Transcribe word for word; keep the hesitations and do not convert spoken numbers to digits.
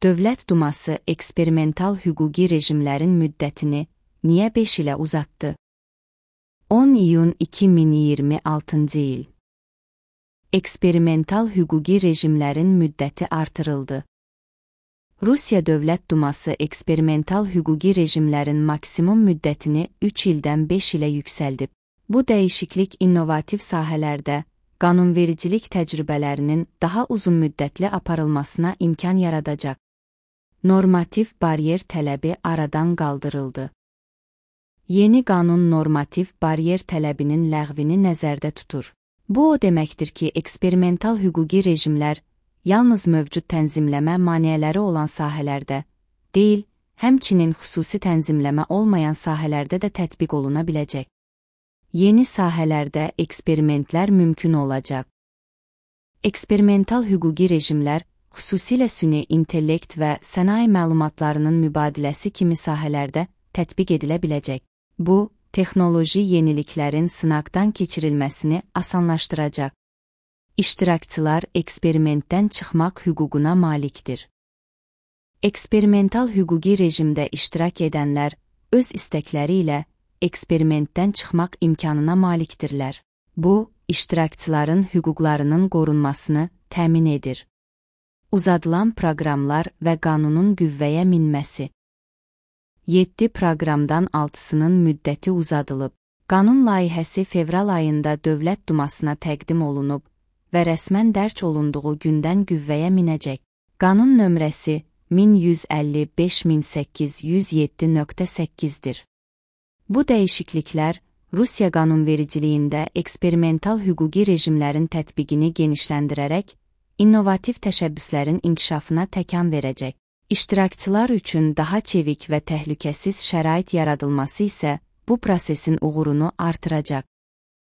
Dövlət Duması eksperimental hüquqi rejimlərin müddətini niyə beş ilə uzatdı? on iyun iki min iyirmi altıncı il. Eksperimental hüquqi rejimlərin müddəti artırıldı. Rusiya Dövlət Duması eksperimental hüquqi rejimlərin maksimum müddətini üç ildən beş ilə yüksəldib. Bu dəyişiklik innovativ sahələrdə qanunvericilik təcrübələrinin daha uzun müddətli aparılmasına imkan yaradacaq. Normativ baryer tələbi aradan qaldırıldı. Yeni qanun normativ baryer tələbinin ləğvini nəzərdə tutur. Bu o deməkdir ki, eksperimental hüquqi rejimlər yalnız mövcud tənzimləmə maneələri olan sahələrdə deyil, həmçinin xüsusi tənzimləmə olmayan sahələrdə də tətbiq oluna biləcək. Yeni sahələrdə eksperimentlər mümkün olacaq. Eksperimental hüquqi rejimlər xüsusilə süni intellekt və sənaye məlumatlarının mübadiləsi kimi sahələrdə tətbiq edilə biləcək. Bu, texnoloji yeniliklərin sınaqdan keçirilməsini asanlaşdıracaq. İştirakçılar eksperimentdən çıxmaq hüququna malikdir. Eksperimental hüquqi rejimdə iştirak edənlər öz istəkləri ilə eksperimentdən çıxmaq imkanına malikdirlər. Bu, iştirakçıların hüquqlarının qorunmasını təmin edir. Uzadılan proqramlar və qanunun qüvvəyə minməsi. yeddi proqramdan altısının müddəti uzadılıb. Qanun layihəsi fevral ayında Dövlət Dumasına təqdim olunub və rəsmən dərc olunduğu gündən qüvvəyə minəcək. Qanun nömrəsi min yüz əlli beş min səkkiz yüz yeddi nöqtə səkkizdir. Bu dəyişikliklər Rusiya qanunvericiliyində eksperimental hüquqi rejimlərin tətbiqini genişləndirərək, innovativ təşəbbüslərin inkişafına təkan verəcək. İştirakçılar üçün daha çevik və təhlükəsiz şərait yaradılması isə bu prosesin uğurunu artıracaq.